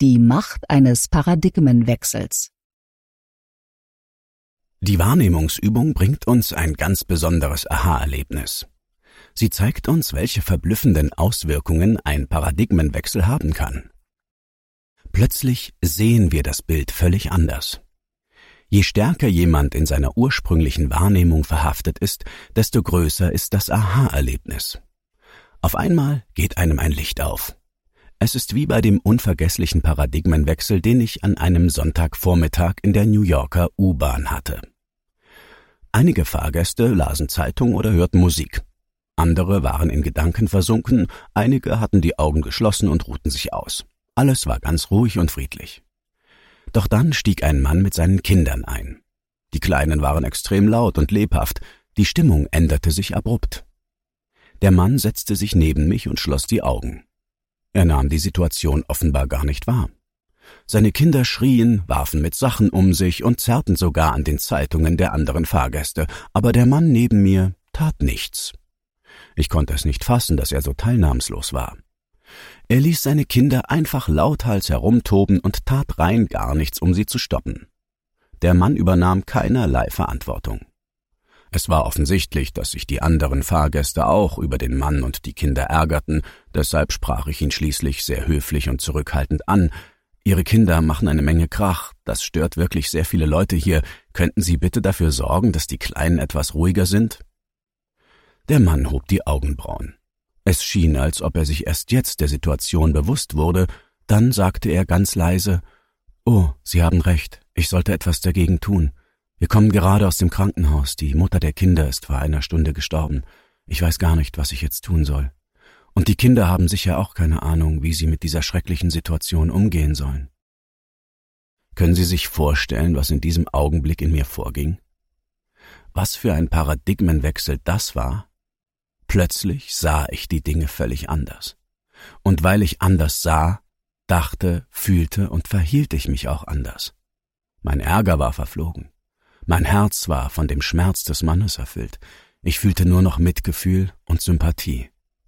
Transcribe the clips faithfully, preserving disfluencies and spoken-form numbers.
Die Macht eines Paradigmenwechsels. Die Wahrnehmungsübung bringt uns ein ganz besonderes Aha-Erlebnis. Sie zeigt uns, welche verblüffenden Auswirkungen ein Paradigmenwechsel haben kann. Plötzlich sehen wir das Bild völlig anders. Je stärker jemand in seiner ursprünglichen Wahrnehmung verhaftet ist, desto größer ist das Aha-Erlebnis. Auf einmal geht einem ein Licht auf. Es ist wie bei dem unvergesslichen Paradigmenwechsel, den ich an einem Sonntagvormittag in der New Yorker U-Bahn hatte. Einige Fahrgäste lasen Zeitung oder hörten Musik. Andere waren in Gedanken versunken, einige hatten die Augen geschlossen und ruhten sich aus. Alles war ganz ruhig und friedlich. Doch dann stieg ein Mann mit seinen Kindern ein. Die Kleinen waren extrem laut und lebhaft, die Stimmung änderte sich abrupt. Der Mann setzte sich neben mich und schloss die Augen. Er nahm die Situation offenbar gar nicht wahr. Seine Kinder schrien, warfen mit Sachen um sich und zerrten sogar an den Zeitungen der anderen Fahrgäste, aber der Mann neben mir tat nichts. Ich konnte es nicht fassen, dass er so teilnahmslos war. Er ließ seine Kinder einfach lauthals herumtoben und tat rein gar nichts, um sie zu stoppen. Der Mann übernahm keinerlei Verantwortung. Es war offensichtlich, dass sich die anderen Fahrgäste auch über den Mann und die Kinder ärgerten, deshalb sprach ich ihn schließlich sehr höflich und zurückhaltend an. »Ihre Kinder machen eine Menge Krach, das stört wirklich sehr viele Leute hier. Könnten Sie bitte dafür sorgen, dass die Kleinen etwas ruhiger sind?« Der Mann hob die Augenbrauen. Es schien, als ob er sich erst jetzt der Situation bewusst wurde, dann sagte er ganz leise, »Oh, Sie haben recht, ich sollte etwas dagegen tun. Wir kommen gerade aus dem Krankenhaus, die Mutter der Kinder ist vor einer Stunde gestorben. Ich weiß gar nicht, was ich jetzt tun soll. Und die Kinder haben sicher auch keine Ahnung, wie sie mit dieser schrecklichen Situation umgehen sollen.« Können Sie sich vorstellen, was in diesem Augenblick in mir vorging? Was für ein Paradigmenwechsel das war? Plötzlich sah ich die Dinge völlig anders. Und weil ich anders sah, dachte, fühlte und verhielt ich mich auch anders. Mein Ärger war verflogen. Mein Herz war von dem Schmerz des Mannes erfüllt. Ich fühlte nur noch Mitgefühl und Sympathie.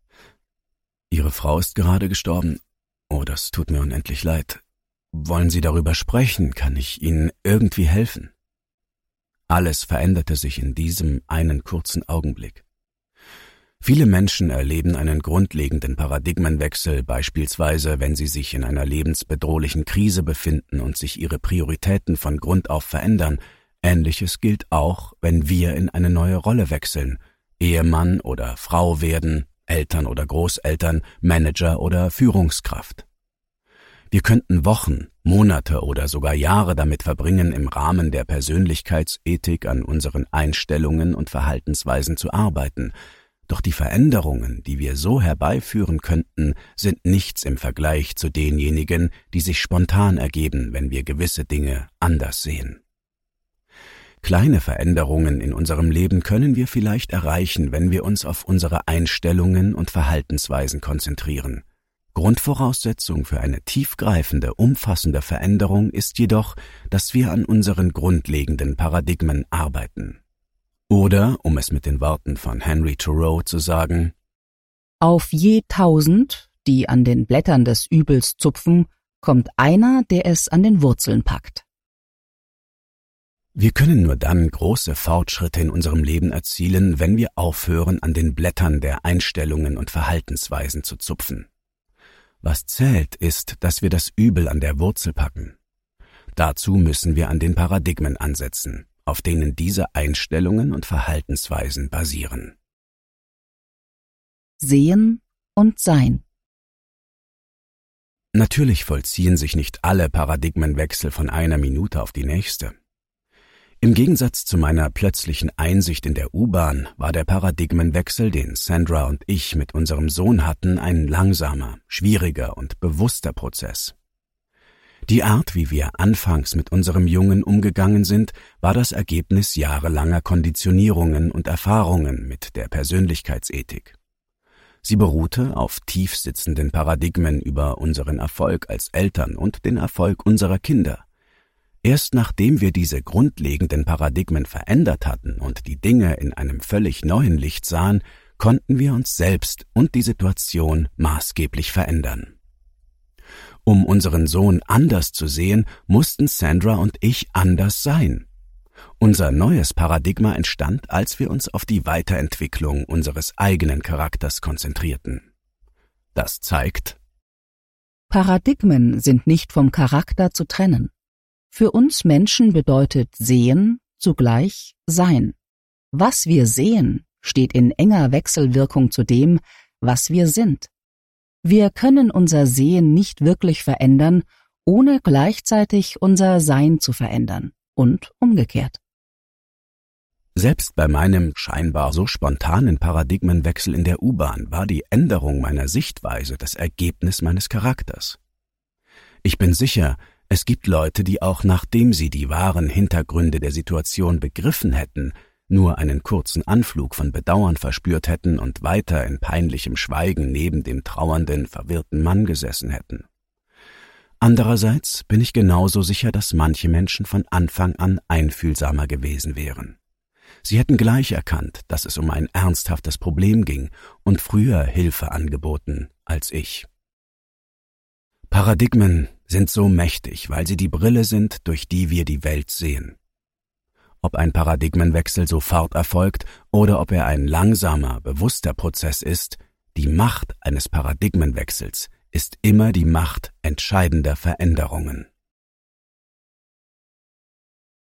»Ihre Frau ist gerade gestorben. Oh, das tut mir unendlich leid. Wollen Sie darüber sprechen? Kann ich Ihnen irgendwie helfen?« Alles veränderte sich in diesem einen kurzen Augenblick. Viele Menschen erleben einen grundlegenden Paradigmenwechsel, beispielsweise wenn sie sich in einer lebensbedrohlichen Krise befinden und sich ihre Prioritäten von Grund auf verändern. Ähnliches gilt auch, wenn wir in eine neue Rolle wechseln, Ehemann oder Frau werden, Eltern oder Großeltern, Manager oder Führungskraft. Wir könnten Wochen, Monate oder sogar Jahre damit verbringen, im Rahmen der Persönlichkeitsethik an unseren Einstellungen und Verhaltensweisen zu arbeiten. Doch die Veränderungen, die wir so herbeiführen könnten, sind nichts im Vergleich zu denjenigen, die sich spontan ergeben, wenn wir gewisse Dinge anders sehen. Kleine Veränderungen in unserem Leben können wir vielleicht erreichen, wenn wir uns auf unsere Einstellungen und Verhaltensweisen konzentrieren. Grundvoraussetzung für eine tiefgreifende, umfassende Veränderung ist jedoch, dass wir an unseren grundlegenden Paradigmen arbeiten. Oder, um es mit den Worten von Henry Thoreau zu sagen, Auf je tausend, die an den Blättern des Übels zupfen, kommt einer, der es an den Wurzeln packt. Wir können nur dann große Fortschritte in unserem Leben erzielen, wenn wir aufhören, an den Blättern der Einstellungen und Verhaltensweisen zu zupfen. Was zählt, ist, dass wir das Übel an der Wurzel packen. Dazu müssen wir an den Paradigmen ansetzen, auf denen diese Einstellungen und Verhaltensweisen basieren. Sehen und Sein. Natürlich vollziehen sich nicht alle Paradigmenwechsel von einer Minute auf die nächste. Im Gegensatz zu meiner plötzlichen Einsicht in der U-Bahn war der Paradigmenwechsel, den Sandra und ich mit unserem Sohn hatten, ein langsamer, schwieriger und bewusster Prozess. Die Art, wie wir anfangs mit unserem Jungen umgegangen sind, war das Ergebnis jahrelanger Konditionierungen und Erfahrungen mit der Persönlichkeitsethik. Sie beruhte auf tief sitzenden Paradigmen über unseren Erfolg als Eltern und den Erfolg unserer Kinder. Erst nachdem wir diese grundlegenden Paradigmen verändert hatten und die Dinge in einem völlig neuen Licht sahen, konnten wir uns selbst und die Situation maßgeblich verändern. Um unseren Sohn anders zu sehen, mussten Sandra und ich anders sein. Unser neues Paradigma entstand, als wir uns auf die Weiterentwicklung unseres eigenen Charakters konzentrierten. Das zeigt: Paradigmen sind nicht vom Charakter zu trennen. Für uns Menschen bedeutet Sehen zugleich Sein. Was wir sehen, steht in enger Wechselwirkung zu dem, was wir sind. Wir können unser Sehen nicht wirklich verändern, ohne gleichzeitig unser Sein zu verändern und umgekehrt. Selbst bei meinem scheinbar so spontanen Paradigmenwechsel in der U-Bahn war die Änderung meiner Sichtweise das Ergebnis meines Charakters. Ich bin sicher, es gibt Leute, die auch nachdem sie die wahren Hintergründe der Situation begriffen hätten, nur einen kurzen Anflug von Bedauern verspürt hätten und weiter in peinlichem Schweigen neben dem trauernden, verwirrten Mann gesessen hätten. Andererseits bin ich genauso sicher, dass manche Menschen von Anfang an einfühlsamer gewesen wären. Sie hätten gleich erkannt, dass es um ein ernsthaftes Problem ging und früher Hilfe angeboten als ich. Paradigmen sind so mächtig, weil sie die Brille sind, durch die wir die Welt sehen. Ob ein Paradigmenwechsel sofort erfolgt oder ob er ein langsamer, bewusster Prozess ist, die Macht eines Paradigmenwechsels ist immer die Macht entscheidender Veränderungen.